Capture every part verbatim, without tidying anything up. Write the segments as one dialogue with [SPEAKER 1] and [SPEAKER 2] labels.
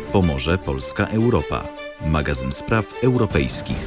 [SPEAKER 1] Pomoże Polska Europa. Magazyn spraw europejskich.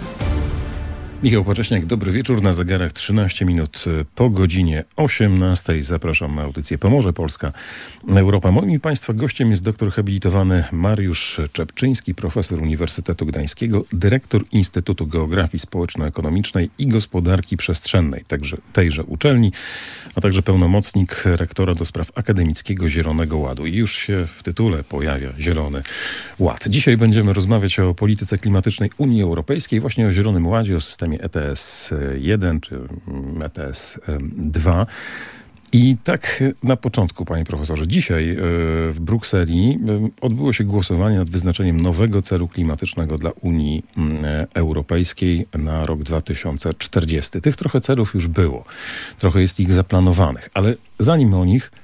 [SPEAKER 2] Michał Płacześniak, dobry wieczór. Na zegarach trzynaście minut po godzinie osiemnastej. Zapraszam na audycję Pomoże Polska Europa. Moim i Państwa gościem jest doktor habilitowany Mariusz Czepczyński, profesor Uniwersytetu Gdańskiego, dyrektor Instytutu Geografii Społeczno-Ekonomicznej i Gospodarki Przestrzennej, także tejże uczelni, a także pełnomocnik rektora do spraw akademickiego Zielonego Ładu. I już się w tytule pojawia Zielony Ład. Dzisiaj będziemy rozmawiać o polityce klimatycznej Unii Europejskiej, właśnie o Zielonym Ładzie, o systemie E T S jeden czy E T S dwa. I tak na początku, panie profesorze, dzisiaj w Brukseli odbyło się głosowanie nad wyznaczeniem nowego celu klimatycznego dla Unii Europejskiej na rok dwa tysiące czterdziesty. Tych trochę celów już było, trochę jest ich zaplanowanych, ale zanim o nich,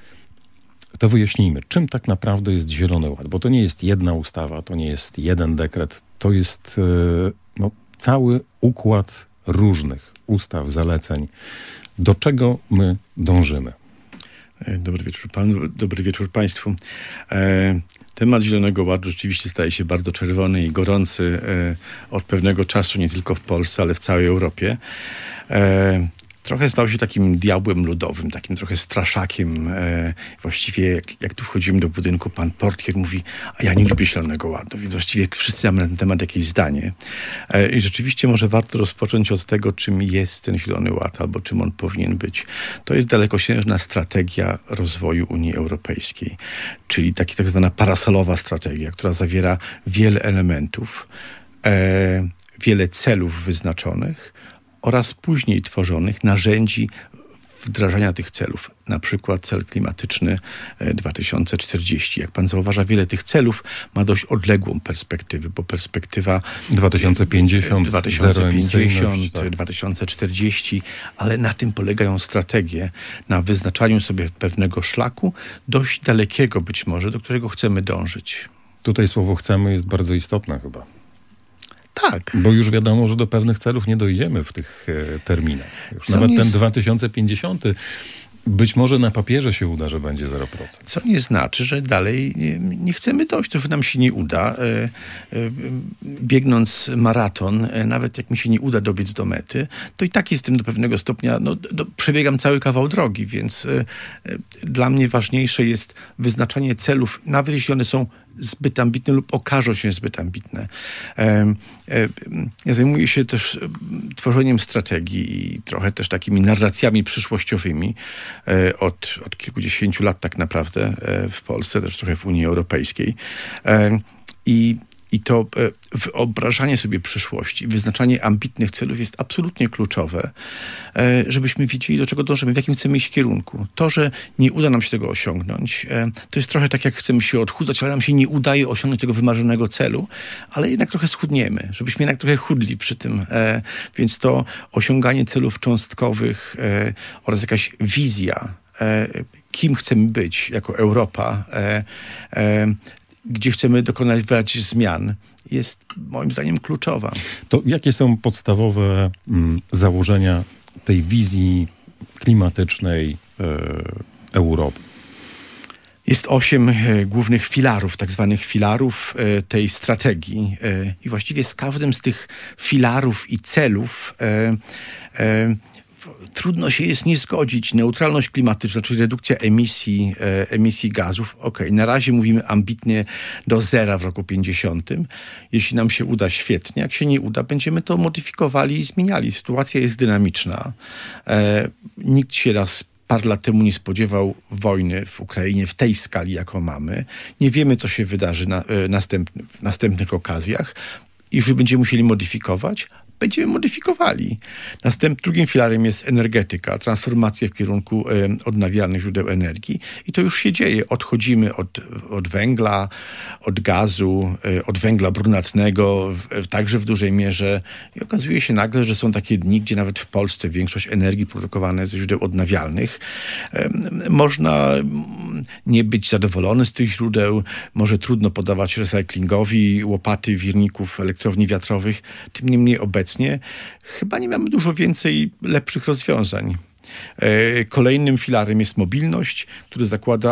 [SPEAKER 2] to wyjaśnijmy, czym tak naprawdę jest Zielony Ład, bo to nie jest jedna ustawa, to nie jest jeden dekret, to jest no, cały układ różnych ustaw, zaleceń. Do czego my dążymy?
[SPEAKER 3] Dobry wieczór panu, dobry wieczór państwu. E, temat Zielonego Ładu rzeczywiście staje się bardzo czerwony i gorący e, od pewnego czasu, nie tylko w Polsce, ale w całej Europie. E, Trochę stał się takim diabłem ludowym, takim trochę straszakiem. E, właściwie jak, jak tu wchodzimy do budynku, pan portier mówi, a ja nie lubię Zielonego Ładu, więc właściwie wszyscy mamy na ten temat jakieś zdanie. E, I rzeczywiście może warto rozpocząć od tego, czym jest ten Zielony Ład, albo czym on powinien być. To jest dalekosiężna strategia rozwoju Unii Europejskiej, czyli taki tak zwana parasolowa strategia, która zawiera wiele elementów, e, wiele celów wyznaczonych, oraz później tworzonych narzędzi wdrażania tych celów. Na przykład cel klimatyczny dwa tysiące czterdzieści. Jak pan zauważa, wiele tych celów ma dość odległą perspektywę, bo perspektywa
[SPEAKER 2] dwa tysiące pięćdziesiąt,
[SPEAKER 3] dwa tysiące pięćdziesiąt,
[SPEAKER 2] tak.
[SPEAKER 3] dwa tysiące czterdzieści, ale na tym polegają strategie, na wyznaczaniu sobie pewnego szlaku, dość dalekiego być może, do którego chcemy dążyć.
[SPEAKER 2] Tutaj słowo chcemy jest bardzo istotne chyba.
[SPEAKER 3] Tak.
[SPEAKER 2] Bo już wiadomo, że do pewnych celów nie dojdziemy w tych e, terminach. Już
[SPEAKER 3] Co
[SPEAKER 2] nawet
[SPEAKER 3] nie
[SPEAKER 2] ten
[SPEAKER 3] z...
[SPEAKER 2] dwa tysiące pięćdziesiąty być może na papierze się uda, że będzie zero procent.
[SPEAKER 3] Co nie znaczy, że dalej nie, nie chcemy dojść, to że nam się nie uda. E, e, biegnąc maraton, e, nawet jak mi się nie uda dobiec do mety, to i tak jestem do pewnego stopnia, no, do, przebiegam cały kawał drogi, więc e, e, dla mnie ważniejsze jest wyznaczanie celów, nawet jeśli one są zbyt ambitne lub okażą się zbyt ambitne. E, e, ja zajmuję się też e, tworzeniem strategii i trochę też takimi narracjami przyszłościowymi e, od, od kilkudziesięciu lat tak naprawdę e, w Polsce, też trochę w Unii Europejskiej. E, i I to e, wyobrażanie sobie przyszłości, wyznaczanie ambitnych celów jest absolutnie kluczowe, e, żebyśmy wiedzieli, do czego dążymy, w jakim chcemy iść kierunku. To, że nie uda nam się tego osiągnąć, e, to jest trochę tak, jak chcemy się odchudzać, ale nam się nie udaje osiągnąć tego wymarzonego celu, ale jednak trochę schudniemy, żebyśmy jednak trochę chudli przy tym. E, więc to osiąganie celów cząstkowych e, oraz jakaś wizja, e, kim chcemy być jako Europa, e, e, gdzie chcemy dokonywać zmian, jest moim zdaniem kluczowa.
[SPEAKER 2] To jakie są podstawowe mm, założenia tej wizji klimatycznej e, Europy?
[SPEAKER 3] Jest osiem e, głównych filarów, tak zwanych filarów e, tej strategii. E, I właściwie z każdym z tych filarów i celów e, e, trudno się jest nie zgodzić. Neutralność klimatyczna, czyli redukcja emisji, e, emisji gazów. Okej, okay, na razie mówimy ambitnie do zera w roku pięćdziesiątym. Jeśli nam się uda, świetnie. Jak się nie uda, będziemy to modyfikowali i zmieniali. Sytuacja jest dynamiczna. E, nikt się raz parę lat temu nie spodziewał wojny w Ukrainie w tej skali, jaką mamy. Nie wiemy, co się wydarzy na, e, następ, w następnych okazjach. Jeżeli będziemy musieli modyfikować, będziemy modyfikowali. Następnym, drugim filarem jest energetyka, transformacja w kierunku e, odnawialnych źródeł energii. I to już się dzieje. Odchodzimy od, od węgla, od gazu, e, od węgla brunatnego, w, także w dużej mierze. I okazuje się nagle, że są takie dni, gdzie nawet w Polsce większość energii produkowana jest ze źródeł odnawialnych. E, można nie być zadowolony z tych źródeł, może trudno podawać recyklingowi łopaty wirników elektrowni wiatrowych. Tym niemniej obecnie chyba nie mamy dużo więcej lepszych rozwiązań. Kolejnym filarem jest mobilność, który zakłada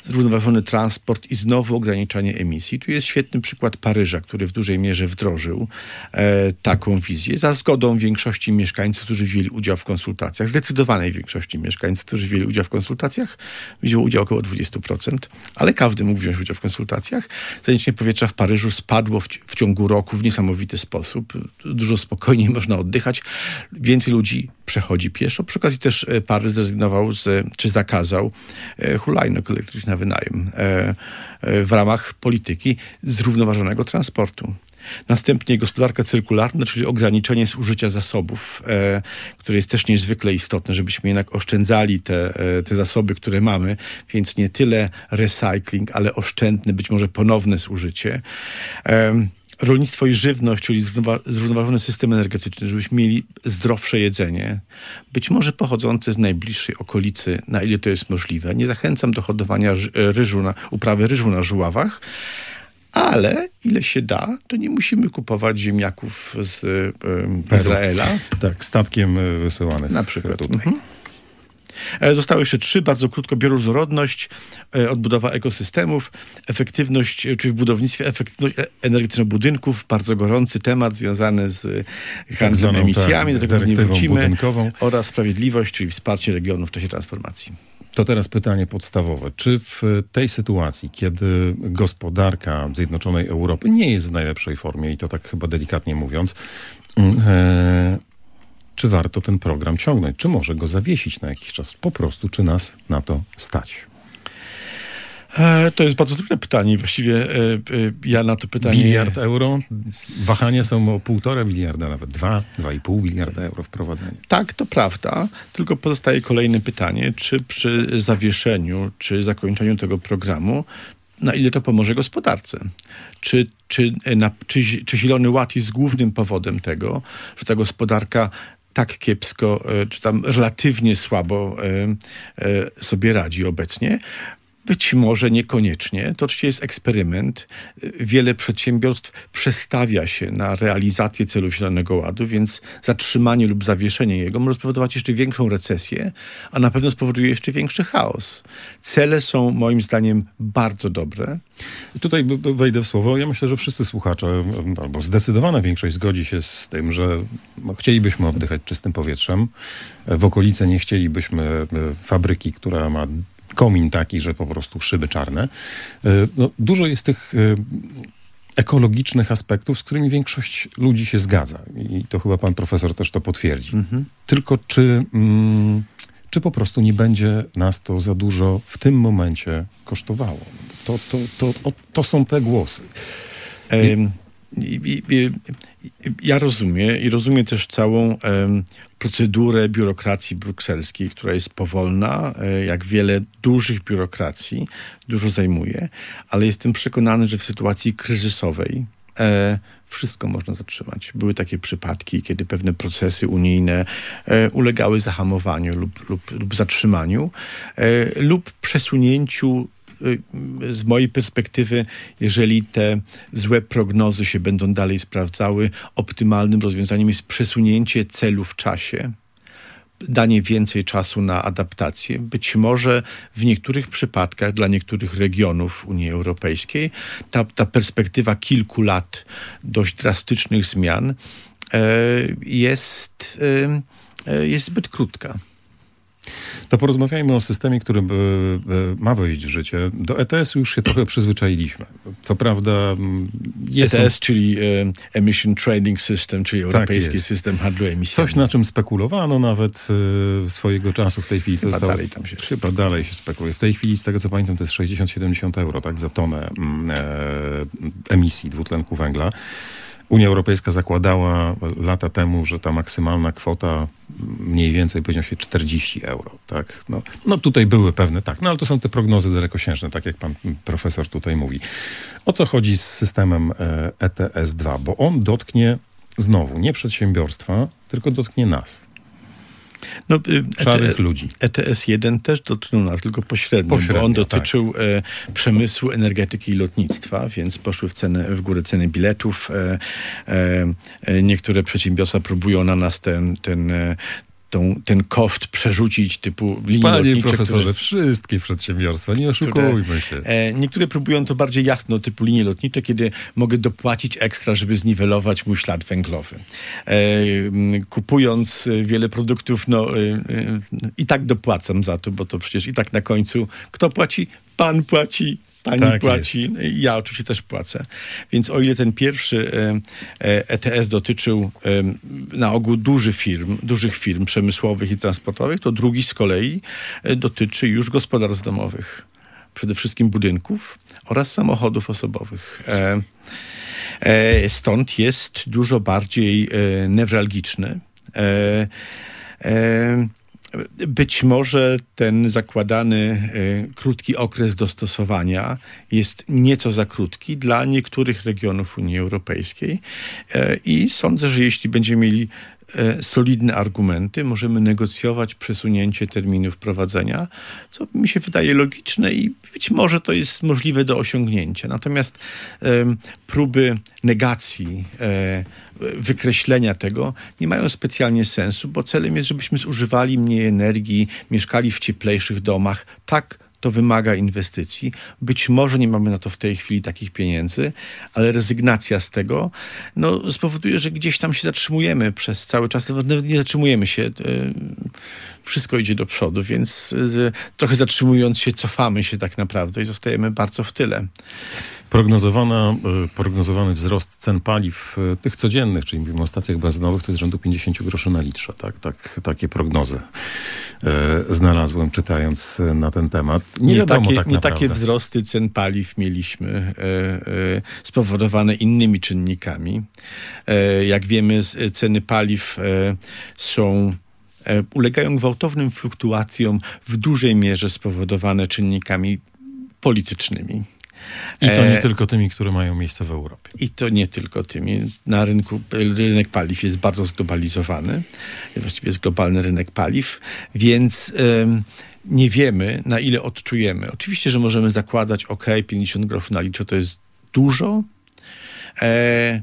[SPEAKER 3] zrównoważony transport i znowu ograniczanie emisji. Tu jest świetny przykład Paryża, który w dużej mierze wdrożył e, taką wizję za zgodą większości mieszkańców, którzy wzięli udział w konsultacjach, zdecydowanej większości mieszkańców, którzy wzięli udział w konsultacjach, wzięło udział około dwadzieścia procent, ale każdy mógł wziąć udział w konsultacjach. Zanieczyszczenie powietrza w Paryżu spadło w, w ciągu roku w niesamowity sposób. Dużo spokojniej można oddychać. Więcej ludzi przechodzi pieszo. Przy okazji też Paryż zrezygnował z, czy zakazał e, hulajnóg elektrycznych na wynajem e, e, w ramach polityki zrównoważonego transportu. Następnie gospodarka cyrkularna, czyli ograniczenie zużycia zasobów, e, które jest też niezwykle istotne, żebyśmy jednak oszczędzali te, e, te zasoby, które mamy, więc nie tyle recycling, ale oszczędne, być może ponowne zużycie. E, Rolnictwo i żywność, czyli zrównoważony system energetyczny, żebyśmy mieli zdrowsze jedzenie, być może pochodzące z najbliższej okolicy, na ile to jest możliwe. Nie zachęcam do hodowania ryżu na, uprawy ryżu na żuławach, ale ile się da, to nie musimy kupować ziemniaków z y, Izraela.
[SPEAKER 2] Tak, statkiem wysyłanych.
[SPEAKER 3] Na przykład.
[SPEAKER 2] Tutaj.
[SPEAKER 3] Mhm. Zostały jeszcze trzy, bardzo krótko. Bioróżnorodność, odbudowa ekosystemów, efektywność, czyli w budownictwie efektywność energetyczna budynków, bardzo gorący temat związany z handlem
[SPEAKER 2] tak
[SPEAKER 3] emisjami,
[SPEAKER 2] tak,
[SPEAKER 3] do tego nie wrócimy,
[SPEAKER 2] budynkową.
[SPEAKER 3] Oraz sprawiedliwość, czyli wsparcie regionów w czasie transformacji.
[SPEAKER 2] To teraz pytanie podstawowe. Czy w tej sytuacji, kiedy gospodarka Zjednoczonej Europy nie jest w najlepszej formie, i to tak chyba delikatnie mówiąc, e, czy warto ten program ciągnąć? Czy może go zawiesić na jakiś czas? Po prostu, czy nas na to stać?
[SPEAKER 3] E, to jest bardzo trudne pytanie. Właściwie e, e, ja na to pytanie...
[SPEAKER 2] Biliard euro? Wahania są o półtora biliarda, nawet dwa, dwa i pół biliarda euro wprowadzenie.
[SPEAKER 3] Tak, to prawda. Tylko pozostaje kolejne pytanie, czy przy zawieszeniu, czy zakończeniu tego programu, na ile to pomoże gospodarce? Czy, czy, na, czy, czy Zielony Ład jest głównym powodem tego, że ta gospodarka tak kiepsko, czy tam relatywnie słabo sobie radzi obecnie? Być może niekoniecznie. To oczywiście jest eksperyment. Wiele przedsiębiorstw przestawia się na realizację celu Zielonego Ładu, więc zatrzymanie lub zawieszenie jego może spowodować jeszcze większą recesję, a na pewno spowoduje jeszcze większy chaos. Cele są moim zdaniem bardzo dobre.
[SPEAKER 2] Tutaj wejdę w słowo. Ja myślę, że wszyscy słuchacze, albo zdecydowana większość zgodzi się z tym, że chcielibyśmy oddychać czystym powietrzem. W okolicy nie chcielibyśmy fabryki, która ma komin taki, że po prostu szyby czarne. No, dużo jest tych ekologicznych aspektów, z którymi większość ludzi się zgadza. I to chyba pan profesor też to potwierdzi. Mhm. Tylko czy, mm, czy po prostu nie będzie nas to za dużo w tym momencie kosztowało? To, to, to, to, to są te głosy.
[SPEAKER 3] Um. I, i, i, ja rozumiem i rozumiem też całą e, procedurę biurokracji brukselskiej, która jest powolna, e, jak wiele dużych biurokracji, dużo zajmuje, ale jestem przekonany, że w sytuacji kryzysowej e, wszystko można zatrzymać. Były takie przypadki, kiedy pewne procesy unijne e, ulegały zahamowaniu lub, lub, lub zatrzymaniu e, lub przesunięciu. Z mojej perspektywy, jeżeli te złe prognozy się będą dalej sprawdzały, optymalnym rozwiązaniem jest przesunięcie celu w czasie, danie więcej czasu na adaptację. Być może w niektórych przypadkach, dla niektórych regionów Unii Europejskiej, ta, ta perspektywa kilku lat dość drastycznych zmian e, jest, e, jest zbyt krótka.
[SPEAKER 2] To porozmawiajmy o systemie, który ma wejść w życie. Do E T S-u już się trochę przyzwyczailiśmy. Co prawda jest...
[SPEAKER 3] E T S, on... czyli e, Emission Trading System, czyli Europejski tak System Handlu Emisjami.
[SPEAKER 2] Coś, na czym spekulowano nawet e, swojego czasu w tej chwili. To
[SPEAKER 3] chyba
[SPEAKER 2] zostało,
[SPEAKER 3] dalej tam się...
[SPEAKER 2] Chyba dalej się spekuluje. W tej chwili, z tego co pamiętam, to jest sześćdziesiąt siedemdziesiąt euro, tak, za tonę e, emisji dwutlenku węgla. Unia Europejska zakładała lata temu, że ta maksymalna kwota mniej więcej powinna się czterdzieści euro, tak? No, no tutaj były pewne, tak, no ale to są te prognozy dalekosiężne, tak jak pan profesor tutaj mówi. O co chodzi z systemem E T S dwa? Bo on dotknie znowu nie przedsiębiorstwa, tylko dotknie nas.
[SPEAKER 3] No,
[SPEAKER 2] szarych E T, ludzi.
[SPEAKER 3] E T S jeden też dotknął nas, tylko pośrednio, pośrednio bo on dotyczył tak. e, przemysłu, energetyki i lotnictwa, więc poszły w, cenę, w górę ceny biletów. E, e, niektóre przedsiębiorstwa próbują na nas ten, ten, tą, ten koszt przerzucić typu linie
[SPEAKER 2] Panie
[SPEAKER 3] lotnicze,
[SPEAKER 2] profesorze,
[SPEAKER 3] które,
[SPEAKER 2] wszystkie przedsiębiorstwa, nie oszukujmy
[SPEAKER 3] które,
[SPEAKER 2] się.
[SPEAKER 3] E, niektóre próbują to bardziej jasno, typu linie lotnicze, kiedy mogę dopłacić ekstra, żeby zniwelować mój ślad węglowy. E, kupując wiele produktów, no e, e, i tak dopłacam za to, bo to przecież i tak na końcu kto płaci? Pan płaci. Pani
[SPEAKER 2] tak
[SPEAKER 3] płaci, no ja oczywiście też płacę. Więc o ile ten pierwszy E T S dotyczył na ogół dużych firm, dużych firm przemysłowych i transportowych, to drugi z kolei dotyczy już gospodarstw domowych. Przede wszystkim budynków oraz samochodów osobowych. Stąd jest dużo bardziej newralgiczny. Być może ten zakładany y, krótki okres dostosowania jest nieco za krótki dla niektórych regionów Unii Europejskiej y, i sądzę, że jeśli będziemy mieli y, solidne argumenty, możemy negocjować przesunięcie terminu wprowadzenia, co mi się wydaje logiczne i być może to jest możliwe do osiągnięcia. Natomiast y, próby negacji, y, wykreślenia tego nie mają specjalnie sensu, bo celem jest, żebyśmy zużywali mniej energii, mieszkali w cieplejszych domach. Tak, to wymaga inwestycji. Być może nie mamy na to w tej chwili takich pieniędzy, ale rezygnacja z tego no, spowoduje, że gdzieś tam się zatrzymujemy przez cały czas. Nawet nie zatrzymujemy się. Wszystko idzie do przodu, więc trochę zatrzymując się, cofamy się tak naprawdę i zostajemy bardzo w tyle.
[SPEAKER 2] Prognozowana, prognozowany wzrost cen paliw tych codziennych, czyli mówimy o stacjach benzynowych, to jest rzędu pięćdziesiąt groszy na litrze. Tak? Tak, takie prognozy e, znalazłem, czytając na ten temat. Nie, nie wiadomo
[SPEAKER 3] takie,
[SPEAKER 2] tak
[SPEAKER 3] nie
[SPEAKER 2] naprawdę.
[SPEAKER 3] takie wzrosty cen paliw mieliśmy e, e, spowodowane innymi czynnikami. E, jak wiemy, ceny paliw e, są ulegają gwałtownym fluktuacjom w dużej mierze spowodowane czynnikami politycznymi.
[SPEAKER 2] I to nie e, tylko tymi, które mają miejsce w Europie.
[SPEAKER 3] I to nie tylko tymi. Na rynku, rynek paliw jest bardzo zglobalizowany. Właściwie jest globalny rynek paliw, więc ym, nie wiemy, na ile odczujemy. Oczywiście, że możemy zakładać, ok, pięćdziesiąt groszy na litrze to jest dużo, e,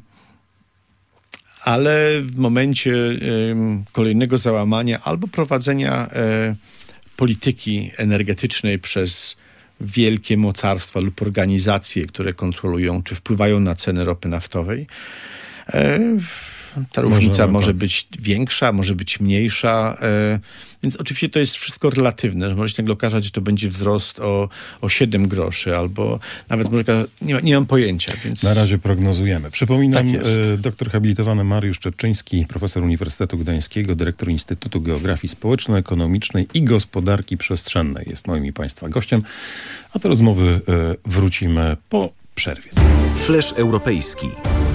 [SPEAKER 3] ale w momencie y, kolejnego załamania albo prowadzenia y, polityki energetycznej przez wielkie mocarstwa lub organizacje, które kontrolują czy wpływają na ceny ropy naftowej, y, ta różnica może, może być większa, może być mniejsza, e, więc oczywiście to jest wszystko relatywne. Może się nagle okazać, że to będzie wzrost o, o siedem groszy, albo nawet może, nie, ma, nie mam pojęcia. Więc...
[SPEAKER 2] Na razie prognozujemy. Przypominam,
[SPEAKER 3] tak
[SPEAKER 2] e, doktor habilitowany Mariusz Czepczyński, profesor Uniwersytetu Gdańskiego, dyrektor Instytutu Geografii Społeczno-Ekonomicznej i Gospodarki Przestrzennej jest moim i Państwa gościem, a do rozmowy e, wrócimy po przerwie.
[SPEAKER 1] Flash europejski.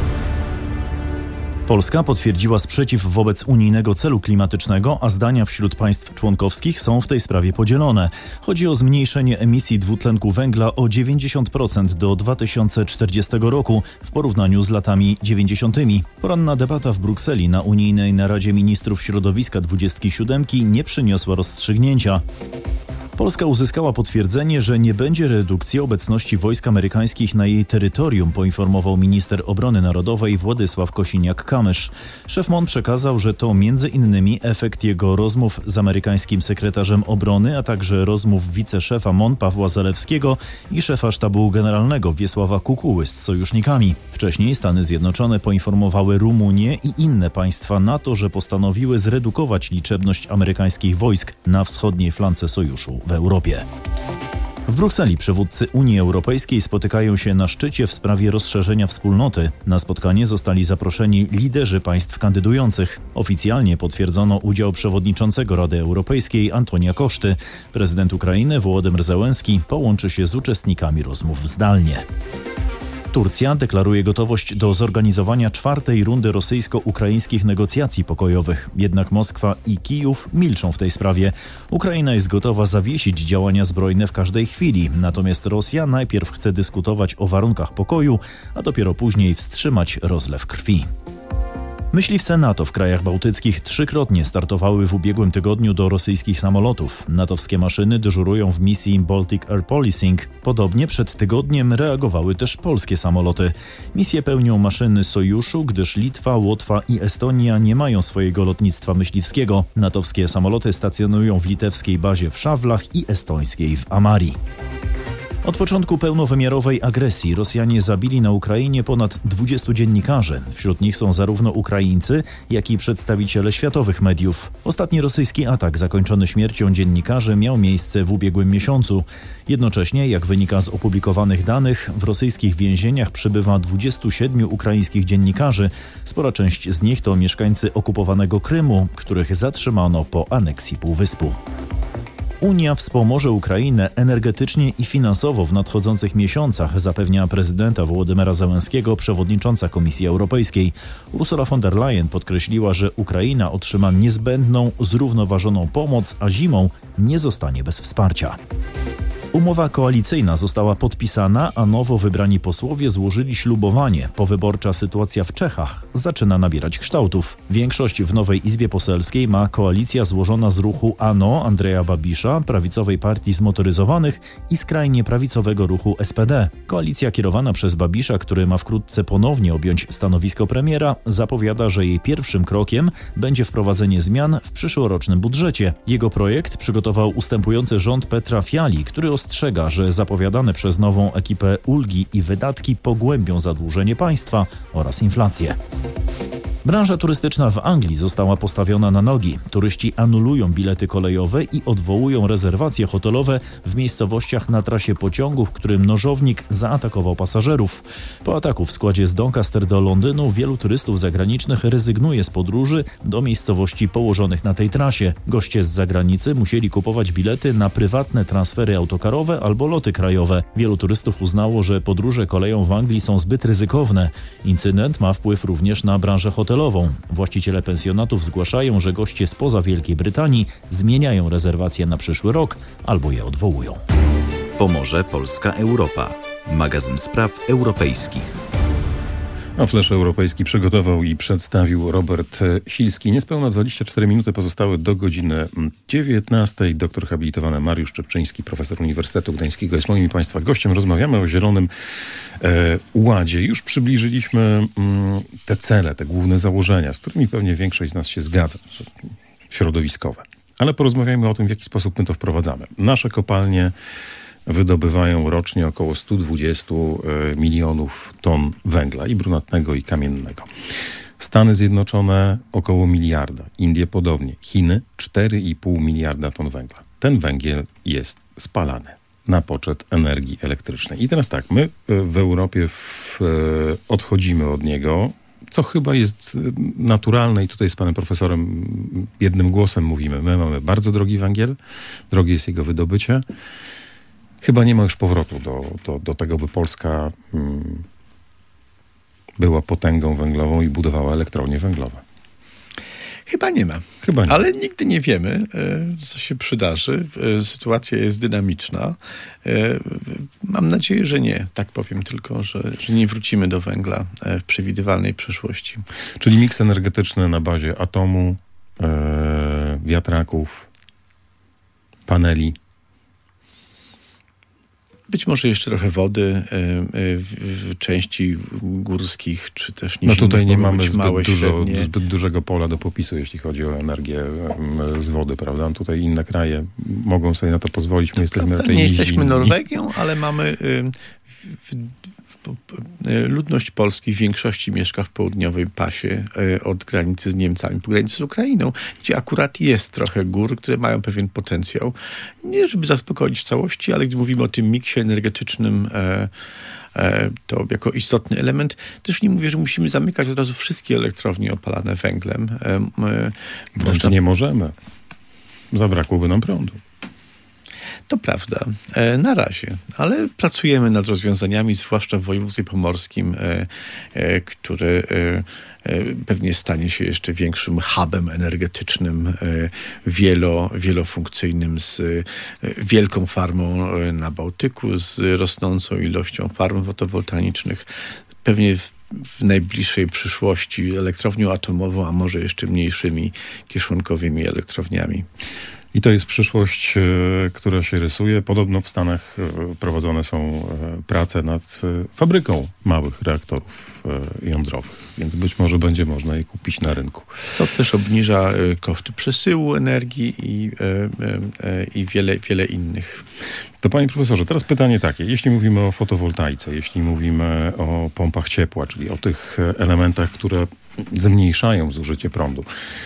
[SPEAKER 4] Polska potwierdziła sprzeciw wobec unijnego celu klimatycznego, a zdania wśród państw członkowskich są w tej sprawie podzielone. Chodzi o zmniejszenie emisji dwutlenku węgla o dziewięćdziesiąt procent do dwa tysiące czterdziestego roku w porównaniu z latami dziewięćdziesiątymi. Poranna debata w Brukseli na unijnej naradzie ministrów środowiska dwudziestki siódemki nie przyniosła rozstrzygnięcia. Polska uzyskała potwierdzenie, że nie będzie redukcji obecności wojsk amerykańskich na jej terytorium, poinformował minister obrony narodowej Władysław Kosiniak-Kamysz. Szef M O N przekazał, że to między innymi efekt jego rozmów z amerykańskim sekretarzem obrony, a także rozmów wiceszefa M O N Pawła Zalewskiego i szefa sztabu generalnego Wiesława Kukuły z sojusznikami. Wcześniej Stany Zjednoczone poinformowały Rumunię i inne państwa NATO, że postanowiły zredukować liczebność amerykańskich wojsk na wschodniej flance sojuszu w Europie. W Brukseli przywódcy Unii Europejskiej spotykają się na szczycie w sprawie rozszerzenia wspólnoty. Na spotkanie zostali zaproszeni liderzy państw kandydujących. Oficjalnie potwierdzono udział przewodniczącego Rady Europejskiej Antonia Koszty. Prezydent Ukrainy Wołodymyr Zełenski połączy się z uczestnikami rozmów zdalnie. Turcja deklaruje gotowość do zorganizowania czwartej rundy rosyjsko-ukraińskich negocjacji pokojowych. Jednak Moskwa i Kijów milczą w tej sprawie. Ukraina jest gotowa zawiesić działania zbrojne w każdej chwili. Natomiast Rosja najpierw chce dyskutować o warunkach pokoju, a dopiero później wstrzymać rozlew krwi. Myśliwce NATO w krajach bałtyckich trzykrotnie startowały w ubiegłym tygodniu do rosyjskich samolotów. natowskie maszyny dyżurują w misji Baltic Air Policing. Podobnie przed tygodniem reagowały też polskie samoloty. Misję pełnią maszyny Sojuszu, gdyż Litwa, Łotwa i Estonia nie mają swojego lotnictwa myśliwskiego. Natowskie samoloty stacjonują w litewskiej bazie w Szawlach i estońskiej w Amari. Od początku pełnowymiarowej agresji Rosjanie zabili na Ukrainie ponad dwudziestu dziennikarzy. Wśród nich są zarówno Ukraińcy, jak i przedstawiciele światowych mediów. Ostatni rosyjski atak zakończony śmiercią dziennikarzy miał miejsce w ubiegłym miesiącu. Jednocześnie, jak wynika z opublikowanych danych, w rosyjskich więzieniach przebywa dwudziestu siedmiu ukraińskich dziennikarzy. Spora część z nich to mieszkańcy okupowanego Krymu, których zatrzymano po aneksji półwyspu. Unia wspomoże Ukrainę energetycznie i finansowo w nadchodzących miesiącach, zapewnia prezydenta Wołodymyra Zełenskiego przewodnicząca Komisji Europejskiej. Ursula von der Leyen podkreśliła, że Ukraina otrzyma niezbędną, zrównoważoną pomoc, a zimą nie zostanie bez wsparcia. Umowa koalicyjna została podpisana, a nowo wybrani posłowie złożyli ślubowanie. Powyborcza sytuacja w Czechach zaczyna nabierać kształtów. Większość w nowej Izbie Poselskiej ma koalicja złożona z ruchu ANO Andrzeja Babisza, prawicowej partii zmotoryzowanych i skrajnie prawicowego ruchu S P D. Koalicja kierowana przez Babisza, który ma wkrótce ponownie objąć stanowisko premiera, zapowiada, że jej pierwszym krokiem będzie wprowadzenie zmian w przyszłorocznym budżecie. Jego projekt przygotował ustępujący rząd Petra Fiali, który ostrzega, że zapowiadane przez nową ekipę ulgi i wydatki pogłębią zadłużenie państwa oraz inflację. Branża turystyczna w Anglii została postawiona na nogi. Turyści anulują bilety kolejowe i odwołują rezerwacje hotelowe w miejscowościach na trasie pociągu, w którym nożownik zaatakował pasażerów. Po ataku w składzie z Doncaster do Londynu wielu turystów zagranicznych rezygnuje z podróży do miejscowości położonych na tej trasie. Goście z zagranicy musieli kupować bilety na prywatne transfery autokarowe albo loty krajowe. Wielu turystów uznało, że podróże koleją w Anglii są zbyt ryzykowne. Incydent ma wpływ również na branżę hotelową. Właściciele pensjonatów zgłaszają, że goście spoza Wielkiej Brytanii zmieniają rezerwacje na przyszły rok albo je odwołują.
[SPEAKER 1] Pomoże Polska Europa. Magazyn spraw europejskich.
[SPEAKER 2] A Flash Europejski przygotował i przedstawił Robert Silski. Niespełna dwadzieścia cztery minuty pozostały do godziny dziewiętnastej. Doktor habilitowany Mariusz Czepczyński, profesor Uniwersytetu Gdańskiego, jest moim i Państwa gościem. Rozmawiamy o Zielonym e, Ładzie. Już przybliżyliśmy mm, te cele, te główne założenia, z którymi pewnie większość z nas się zgadza, środowiskowe. Ale porozmawiajmy o tym, w jaki sposób my to wprowadzamy. Nasze kopalnie wydobywają rocznie około sto dwadzieścia milionów ton węgla i brunatnego, i kamiennego. Stany Zjednoczone około miliarda, Indie podobnie, Chiny cztery i pół miliarda ton węgla. Ten węgiel jest spalany na poczet energii elektrycznej. I teraz tak, my w Europie w, odchodzimy od niego, co chyba jest naturalne i tutaj z panem profesorem jednym głosem mówimy. My mamy bardzo drogi węgiel, drogie jest jego wydobycie. Chyba nie ma już powrotu do, do, do tego, by Polska hmm, była potęgą węglową i budowała elektrownie węglowe.
[SPEAKER 3] Chyba nie ma.
[SPEAKER 2] Chyba nie.
[SPEAKER 3] Ale nigdy nie wiemy, co się przydarzy. Sytuacja jest dynamiczna. Mam nadzieję, że nie. Tak powiem tylko, że, że nie wrócimy do węgla w przewidywalnej przyszłości.
[SPEAKER 2] Czyli miks energetyczny na bazie atomu, e, wiatraków, paneli.
[SPEAKER 3] Być może jeszcze trochę wody y, y, w, w części górskich, czy też
[SPEAKER 2] No tutaj nie mamy zbyt,
[SPEAKER 3] małe,
[SPEAKER 2] dużo, zbyt dużego pola do popisu, jeśli chodzi o energię z wody, prawda? Tutaj inne kraje mogą sobie na to pozwolić. My jesteśmy
[SPEAKER 3] prawda,
[SPEAKER 2] raczej
[SPEAKER 3] nie
[SPEAKER 2] niźni.
[SPEAKER 3] jesteśmy Norwegią, ale mamy y, w, w, ludność Polski w większości mieszka w południowym pasie y, od granicy z Niemcami po granicę z Ukrainą, gdzie akurat jest trochę gór, które mają pewien potencjał. Nie żeby zaspokoić w całości, ale gdy mówimy o tym miksie energetycznym, e, e, to jako istotny element, też nie mówię, że musimy zamykać od razu wszystkie elektrownie opalane węglem. E, e,
[SPEAKER 2] Wręcz można... nie możemy. Zabrakłoby nam prądu.
[SPEAKER 3] To prawda, e, na razie, ale pracujemy nad rozwiązaniami, zwłaszcza w województwie pomorskim, e, e, które e, e, pewnie stanie się jeszcze większym hubem energetycznym, e, wielo, wielofunkcyjnym, z e, wielką farmą e, na Bałtyku, z rosnącą ilością farm fotowoltaicznych. Pewnie w w najbliższej przyszłości elektrownią atomową, a może jeszcze mniejszymi kieszonkowymi elektrowniami.
[SPEAKER 2] I to jest przyszłość, e, która się rysuje. Podobno w Stanach e, prowadzone są e, prace nad e, fabryką małych reaktorów e, jądrowych, więc być może będzie można je kupić na rynku.
[SPEAKER 3] Co też obniża e, koszty przesyłu energii i, e, e, i wiele, wiele innych.
[SPEAKER 2] To panie profesorze, teraz pytanie takie. Jeśli mówimy o fotowoltaice, jeśli mówimy o pompach ciepła, czyli o tych elementach, które zmniejszają zużycie prądu,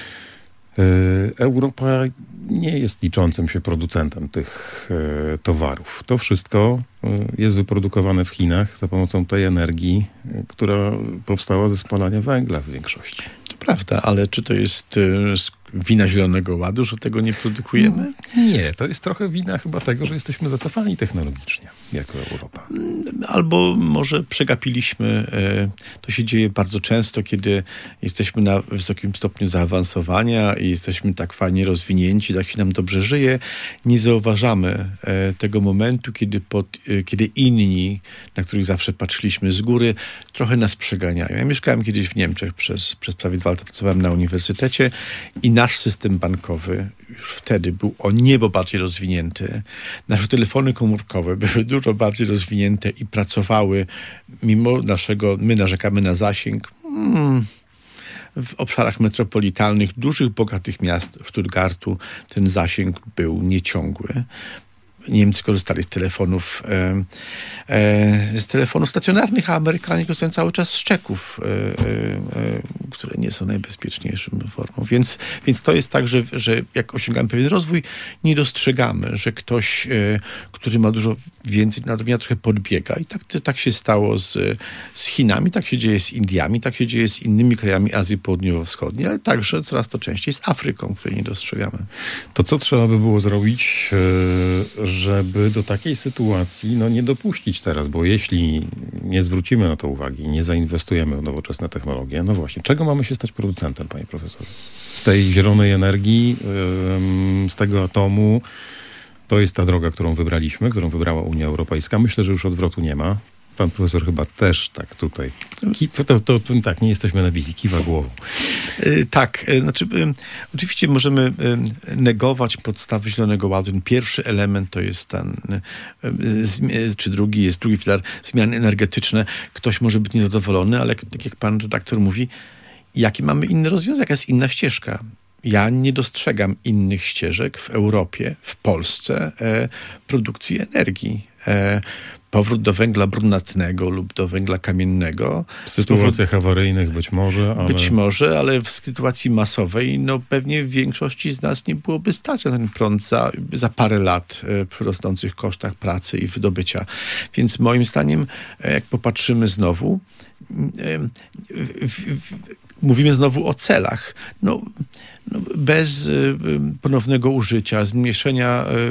[SPEAKER 2] Europa nie jest liczącym się producentem tych e, towarów. To wszystko e, jest wyprodukowane w Chinach za pomocą tej energii, e, która powstała ze spalania węgla w większości.
[SPEAKER 3] To prawda, ale czy to jest e, wina Zielonego Ładu, że tego nie produkujemy?
[SPEAKER 2] Nie, to jest trochę wina chyba tego, że jesteśmy zacofani technologicznie jako Europa.
[SPEAKER 3] Albo może przegapiliśmy. To się dzieje bardzo często, kiedy jesteśmy na wysokim stopniu zaawansowania i jesteśmy tak fajnie rozwinięci, tak się nam dobrze żyje. Nie zauważamy tego momentu, kiedy, pod, kiedy inni, na których zawsze patrzyliśmy z góry, trochę nas przeganiają. Ja mieszkałem kiedyś w Niemczech przez, przez prawie dwa lata, pracowałem na uniwersytecie i nasz system bankowy już wtedy był o niebo bardziej rozwinięty. Nasze telefony komórkowe były dużo bardziej rozwinięte i pracowały mimo naszego, my narzekamy na zasięg, hmm, w obszarach metropolitalnych dużych, bogatych miast Stuttgartu ten zasięg był nieciągły. Niemcy korzystali z telefonów e, e, z telefonów stacjonarnych, a Amerykanie korzystają cały czas z czeków, e, e, które nie są najbezpieczniejszą formą. Więc, więc to jest tak, że, że jak osiągamy pewien rozwój, nie dostrzegamy, że ktoś, e, który ma dużo więcej, natomiast trochę podbiega. I tak, tak się stało z, z Chinami, tak się dzieje z Indiami, tak się dzieje z innymi krajami Azji Południowo-Wschodniej, ale także coraz to częściej z Afryką, której nie dostrzegamy.
[SPEAKER 2] To co trzeba by było zrobić, e, żeby do takiej sytuacji no, nie dopuścić teraz, bo jeśli nie zwrócimy na to uwagi, nie zainwestujemy w nowoczesne technologie, no właśnie, czego mamy się stać producentem, panie profesorze? Z tej zielonej energii, ym, z tego atomu, to jest ta droga, którą wybraliśmy, którą wybrała Unia Europejska. Myślę, że już odwrotu nie ma. Pan profesor chyba też tak tutaj. Ki- to, to, to, to tak, nie jesteśmy na wizji, kiwa głową.
[SPEAKER 3] Yy, tak, yy, znaczy yy, oczywiście możemy yy, negować podstawy Zielonego Ładu. Ten pierwszy element to jest ten, yy, yy, czy drugi, jest drugi filar, zmiany energetyczne. Ktoś może być niezadowolony, ale tak jak pan redaktor mówi, jakie mamy inne rozwiązania, jaka jest inna ścieżka? Ja nie dostrzegam innych ścieżek w Europie, w Polsce e, produkcji energii. E, powrót do węgla brunatnego lub do węgla kamiennego.
[SPEAKER 2] W sytuacjach awaryjnych być może, ale...
[SPEAKER 3] Być może, ale w sytuacji masowej no pewnie w większości z nas nie byłoby stać na ten prąd za, za parę lat e, przy rosnących kosztach pracy i wydobycia. Więc moim zdaniem, e, jak popatrzymy znowu, e, w, w, mówimy znowu o celach. No, no bez y, ponownego użycia, zmniejszenia y,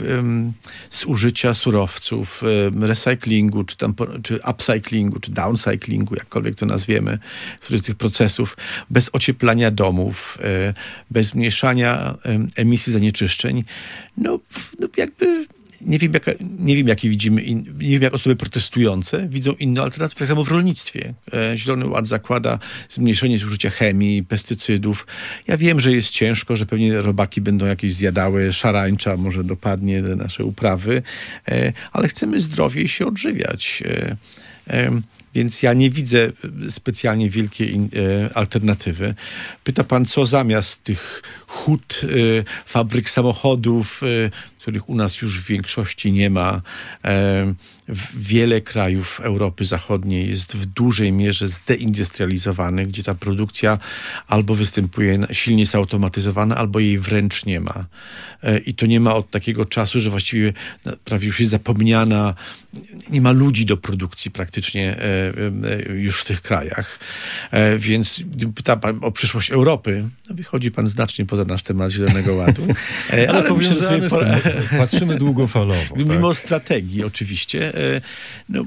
[SPEAKER 3] y, zużycia surowców, y, recyklingu, czy, tam, czy upcyclingu, czy downcyclingu, jakkolwiek to nazwiemy, który z tych procesów, bez ocieplania domów, y, bez zmniejszania y, emisji zanieczyszczeń, no, no jakby... Nie wiem, jaka, nie wiem, jakie widzimy, in, nie wiem, jak osoby protestujące widzą inne alternatywy, tak samo w rolnictwie. E, Zielony Ład zakłada zmniejszenie zużycia chemii, pestycydów. Ja wiem, że jest ciężko, że pewnie robaki będą jakieś zjadały, szarańcza może dopadnie te nasze uprawy, e, ale chcemy zdrowiej się odżywiać. E, e, Więc ja nie widzę specjalnie wielkiej in, e, alternatywy. Pyta pan, co zamiast tych hut, e, fabryk samochodów, e, których u nas już w większości nie ma. E, wiele krajów Europy Zachodniej jest w dużej mierze zdeindustrializowanych, gdzie ta produkcja albo występuje silnie zautomatyzowana, albo jej wręcz nie ma. E, I to nie ma od takiego czasu, że właściwie prawie już jest zapomniana, nie ma ludzi do produkcji praktycznie e, e, już w tych krajach. E, więc gdy pyta pan o przyszłość Europy, no wychodzi pan znacznie poza nasz temat Zielonego Ładu. E,
[SPEAKER 2] ale
[SPEAKER 3] ale
[SPEAKER 2] powiązane
[SPEAKER 3] myślę,
[SPEAKER 2] z tym, patrzymy długofalowo.
[SPEAKER 3] Mimo
[SPEAKER 2] tak?
[SPEAKER 3] strategii oczywiście, no,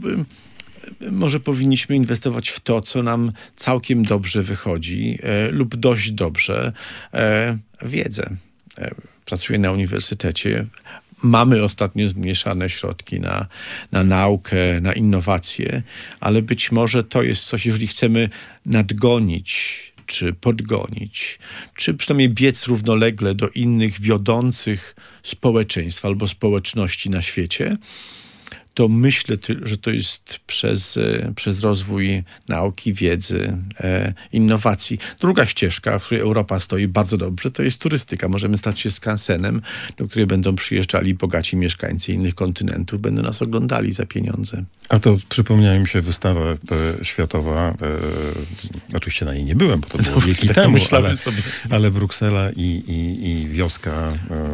[SPEAKER 3] może powinniśmy inwestować w to, co nam całkiem dobrze wychodzi lub dość dobrze. Wiedzę. Pracuję na uniwersytecie. Mamy ostatnio zmniejszane środki na, na naukę, na innowacje, ale być może to jest coś, jeżeli chcemy nadgonić czy podgonić, czy przynajmniej biec równolegle do innych wiodących społeczeństw albo społeczności na świecie, to myślę, że to jest przez, przez rozwój nauki, wiedzy, e, innowacji. Druga ścieżka, w której Europa stoi bardzo dobrze, to jest turystyka. Możemy stać się skansenem, do której będą przyjeżdżali bogaci mieszkańcy innych kontynentów, będą nas oglądali za pieniądze.
[SPEAKER 2] A to przypomniała mi się wystawa e, światowa. E, oczywiście na niej nie byłem, bo to było wieki
[SPEAKER 3] tak
[SPEAKER 2] temu,
[SPEAKER 3] to
[SPEAKER 2] ale,
[SPEAKER 3] sobie.
[SPEAKER 2] ale Bruksela i, i, i wioska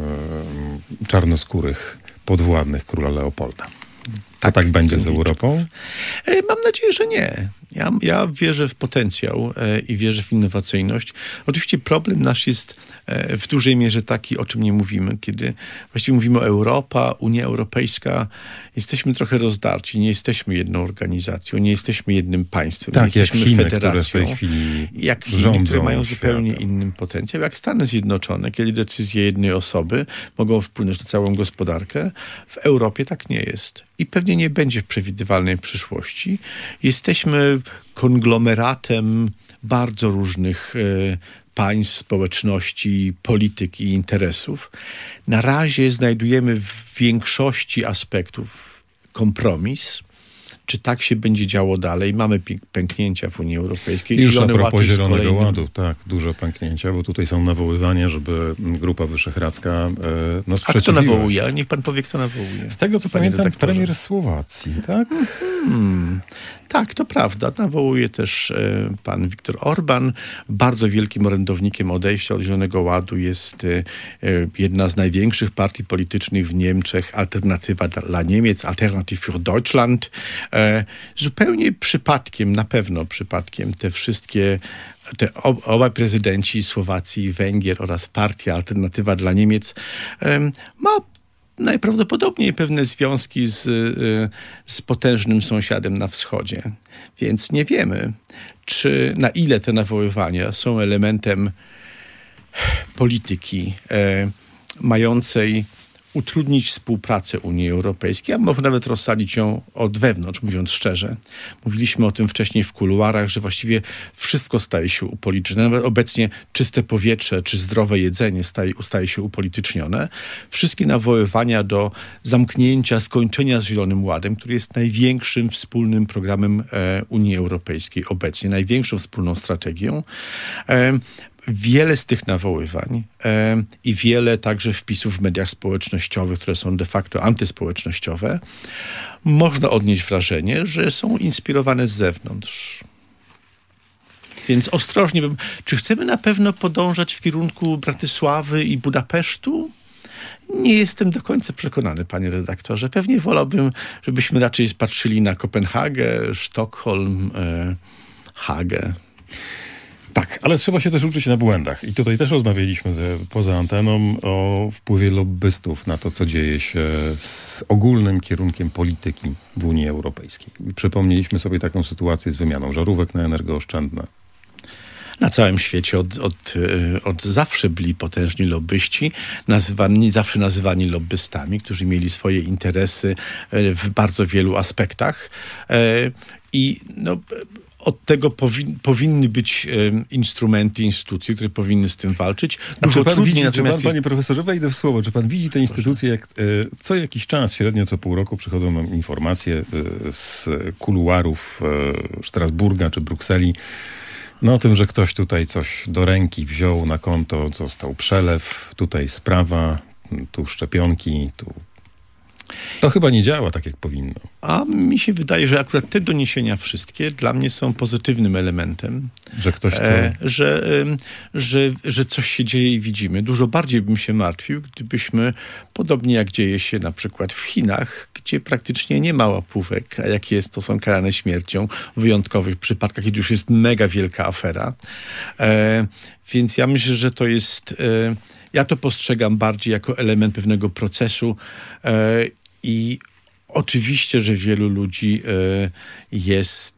[SPEAKER 2] e, czarnoskórych podwładnych króla Leopolda. To tak, tak będzie z Europą?
[SPEAKER 3] Mam nadzieję, że nie. Ja, ja wierzę w potencjał e, i wierzę w innowacyjność. Oczywiście problem nasz jest e, w dużej mierze taki, o czym nie mówimy. Kiedy właściwie mówimy o Europa, Unia Europejska, jesteśmy trochę rozdarci. Nie jesteśmy jedną organizacją, nie jesteśmy jednym państwem.
[SPEAKER 2] Tak,
[SPEAKER 3] nie
[SPEAKER 2] jak
[SPEAKER 3] jesteśmy
[SPEAKER 2] Chiny,
[SPEAKER 3] federacją.
[SPEAKER 2] które w tej chwili
[SPEAKER 3] jak Chiny,
[SPEAKER 2] rządzą
[SPEAKER 3] które mają zupełnie
[SPEAKER 2] światem.
[SPEAKER 3] inny potencjał. Jak Stany Zjednoczone, kiedy decyzje jednej osoby mogą wpłynąć na całą gospodarkę. W Europie tak nie jest. I pewnie nie będzie w przewidywalnej przyszłości. Jesteśmy konglomeratem bardzo różnych e, państw, społeczności, polityk i interesów. Na razie znajdujemy w większości aspektów kompromis. Czy tak się będzie działo dalej? Mamy pęknięcia w Unii Europejskiej.
[SPEAKER 2] I już a propos Zielonego
[SPEAKER 3] kolejnym...
[SPEAKER 2] Ładu, tak, duże pęknięcia, bo tutaj są nawoływania, żeby Grupa Wyszehradzka e, no, sprzeciwiła
[SPEAKER 3] A kto nawołuje?
[SPEAKER 2] się.
[SPEAKER 3] Niech pan powie, kto nawołuje.
[SPEAKER 2] Z tego, co
[SPEAKER 3] Panie
[SPEAKER 2] pamiętam,
[SPEAKER 3] redaktorze.
[SPEAKER 2] premier Słowacji, tak?
[SPEAKER 3] Hmm. Tak, to prawda. Nawołuje też e, pan Viktor Orban. Bardzo wielkim orędownikiem odejścia od Zielonego Ładu jest e, jedna z największych partii politycznych w Niemczech, Alternatywa dla Niemiec, Alternative für Deutschland. E, zupełnie przypadkiem, na pewno przypadkiem, te wszystkie, te ob, obaj prezydenci Słowacji i Węgier oraz partia Alternatywa dla Niemiec e, ma najprawdopodobniej pewne związki z, z potężnym sąsiadem na wschodzie. Więc nie wiemy, czy na ile te nawoływania są elementem polityki e, mającej utrudnić współpracę Unii Europejskiej, a może nawet rozsadzić ją od wewnątrz, mówiąc szczerze. Mówiliśmy o tym wcześniej w kuluarach, że właściwie wszystko staje się upolitycznione. Nawet obecnie czyste powietrze czy zdrowe jedzenie staje, staje się upolitycznione. Wszystkie nawoływania do zamknięcia, skończenia z Zielonym Ładem, który jest największym wspólnym programem e, Unii Europejskiej obecnie, największą wspólną strategią. E, Wiele z tych nawoływań e, i wiele także wpisów w mediach społecznościowych, które są de facto antyspołecznościowe, można odnieść wrażenie, że są inspirowane z zewnątrz. Więc ostrożnie bym... Czy chcemy na pewno podążać w kierunku Bratysławy i Budapesztu? Nie jestem do końca przekonany, panie redaktorze. Pewnie wolałbym, żebyśmy raczej patrzyli na Kopenhagę, Sztokholm, e, Hagę.
[SPEAKER 2] Tak, ale trzeba się też uczyć na błędach. I tutaj też rozmawialiśmy poza anteną o wpływie lobbystów na to, co dzieje się z ogólnym kierunkiem polityki w Unii Europejskiej. Przypomnieliśmy sobie taką sytuację z wymianą żarówek na energooszczędne.
[SPEAKER 3] Na całym świecie od, od, od zawsze byli potężni lobbyści, nazywani, zawsze nazywani lobbystami, którzy mieli swoje interesy w bardzo wielu aspektach. I no... Od tego powin, powinny być e, instrumenty, instytucje, które powinny z tym walczyć.
[SPEAKER 2] Dużo trudniej widzi,
[SPEAKER 3] natomiast
[SPEAKER 2] pan, panie profesorze, wejdę w słowo. Czy pan widzi te instytucje, jak e, co jakiś czas, średnio co pół roku przychodzą nam informacje e, z kuluarów e, Strasburga czy Brukseli, no o tym, że ktoś tutaj coś do ręki wziął na konto, został przelew, tutaj sprawa, tu szczepionki, tu... To chyba nie działa tak, jak powinno.
[SPEAKER 3] A mi się wydaje, że akurat te doniesienia wszystkie dla mnie są pozytywnym elementem.
[SPEAKER 2] Że ktoś to...
[SPEAKER 3] E, że, e, że, że coś się dzieje i widzimy. Dużo bardziej bym się martwił, gdybyśmy, podobnie jak dzieje się na przykład w Chinach, gdzie praktycznie nie ma łapówek, a jak jest, to są karane śmiercią w wyjątkowych przypadkach, kiedy już jest mega wielka afera. E, więc ja myślę, że to jest... E, ja to postrzegam bardziej jako element pewnego procesu e, i oczywiście, że wielu ludzi e, jest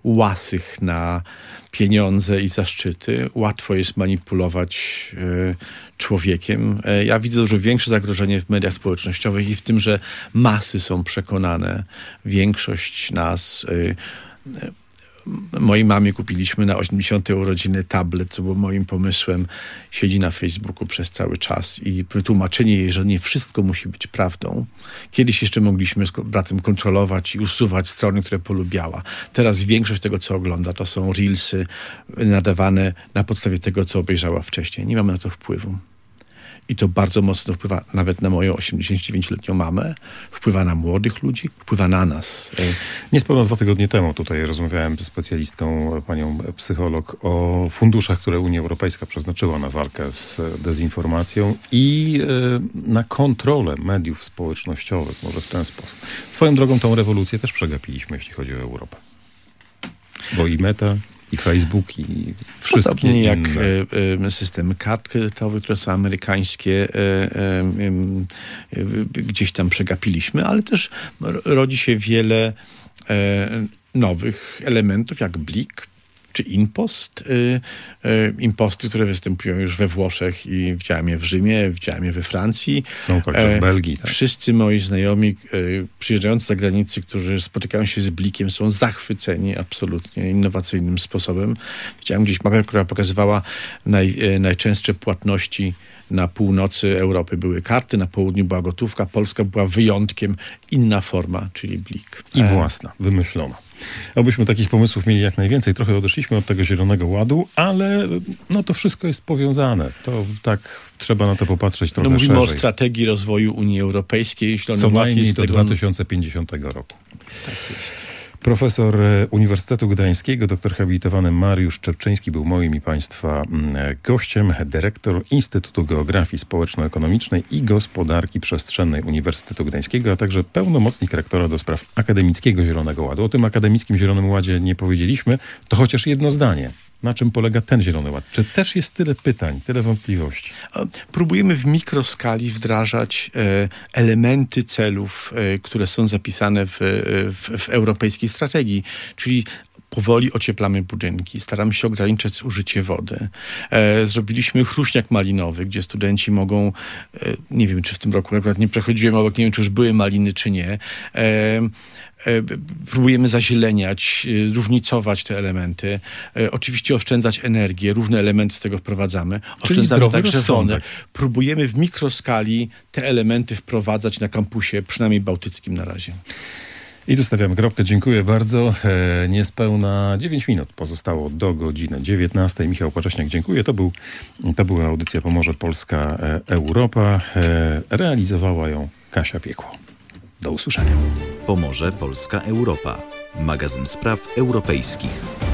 [SPEAKER 3] łasych na pieniądze i zaszczyty. Łatwo jest manipulować e, człowiekiem. E, ja widzę dużo większe zagrożenie w mediach społecznościowych i w tym, że masy są przekonane. Większość nas... E, e, Mojej mamie kupiliśmy na osiemdziesiąte urodziny tablet, co było moim pomysłem. Siedzi na Facebooku przez cały czas i wytłumaczenie jej, że nie wszystko musi być prawdą. Kiedyś jeszcze mogliśmy z bratem kontrolować i usuwać strony, które polubiała. Teraz większość tego, co ogląda, to są reelsy nadawane na podstawie tego, co obejrzała wcześniej. Nie mamy na to wpływu. I to bardzo mocno wpływa nawet na moją osiemdziesięciodziewięcioletnią mamę, wpływa na młodych ludzi, wpływa na nas.
[SPEAKER 2] Niespełna dwa tygodnie temu tutaj rozmawiałem z specjalistką, panią psycholog, o funduszach, które Unia Europejska przeznaczyła na walkę z dezinformacją i y, na kontrolę mediów społecznościowych, może w ten sposób. Swoją drogą tą rewolucję też przegapiliśmy, jeśli chodzi o Europę. Bo i Meta, i Facebook, i wszystkie
[SPEAKER 3] Podobnie jak
[SPEAKER 2] inne.
[SPEAKER 3] e, e, systemy kart kredytowych, które są amerykańskie, e, e, e, gdzieś tam przegapiliśmy, ale też rodzi się wiele e, nowych elementów, jak Blik czy Impost. E, e, imposty, które występują już we Włoszech i widziałem je w Rzymie, widziałem je we Francji.
[SPEAKER 2] Są także w Belgii. Tak?
[SPEAKER 3] Wszyscy moi znajomi e, przyjeżdżający za granicę, którzy spotykają się z Blikiem, są zachwyceni absolutnie innowacyjnym sposobem. Widziałem gdzieś mapę, która pokazywała naj, e, najczęstsze płatności na północy Europy były karty, na południu była gotówka, Polska była wyjątkiem, inna forma, czyli Blik.
[SPEAKER 2] I własna, wymyślona. Obyśmy takich pomysłów mieli jak najwięcej. Trochę odeszliśmy od tego Zielonego Ładu, ale no to wszystko jest powiązane. To tak trzeba na to popatrzeć trochę
[SPEAKER 3] no, mówimy
[SPEAKER 2] szerzej.
[SPEAKER 3] o strategii rozwoju Unii Europejskiej. Zielony
[SPEAKER 2] Co
[SPEAKER 3] Ład
[SPEAKER 2] najmniej
[SPEAKER 3] jest
[SPEAKER 2] do
[SPEAKER 3] tego...
[SPEAKER 2] dwa tysiące pięćdziesiątego roku.
[SPEAKER 3] Tak jest.
[SPEAKER 2] Profesor Uniwersytetu Gdańskiego, doktor habilitowany Mariusz Czepczyński był moim i państwa gościem, dyrektor Instytutu Geografii Społeczno-Ekonomicznej i Gospodarki Przestrzennej Uniwersytetu Gdańskiego, a także pełnomocnik rektora do spraw akademickiego Zielonego Ładu. O tym akademickim Zielonym Ładzie nie powiedzieliśmy, to chociaż jedno zdanie. Na czym polega ten Zielony Ład? Czy też jest tyle pytań, tyle wątpliwości?
[SPEAKER 3] Próbujemy w mikroskali wdrażać e, elementy celów, e, które są zapisane w, w, w europejskiej strategii, czyli powoli ocieplamy budynki, staramy się ograniczać zużycie wody. E, zrobiliśmy chruśniak malinowy, gdzie studenci mogą, e, nie wiem, czy w tym roku akurat nie przechodziłem obok, nie wiem, czy już były maliny, czy nie. E, e, próbujemy zazieleniać, e, różnicować te elementy. E, oczywiście oszczędzać energię, różne elementy z tego wprowadzamy.
[SPEAKER 2] Czyli
[SPEAKER 3] Oszczędzamy także
[SPEAKER 2] rozsądek.
[SPEAKER 3] wodę. Próbujemy w mikroskali te elementy wprowadzać na kampusie, przynajmniej bałtyckim na razie.
[SPEAKER 2] I tu stawiamy kropkę. Dziękuję bardzo. E, niespełna dziewięć minut pozostało do godziny dziewiętnastej. Michał Pacześniak, dziękuję. To, był, to była audycja Pomorze Polska e, Europa. E, realizowała ją Kasia Piekło. Do usłyszenia.
[SPEAKER 1] Pomorze Polska Europa. Magazyn spraw europejskich.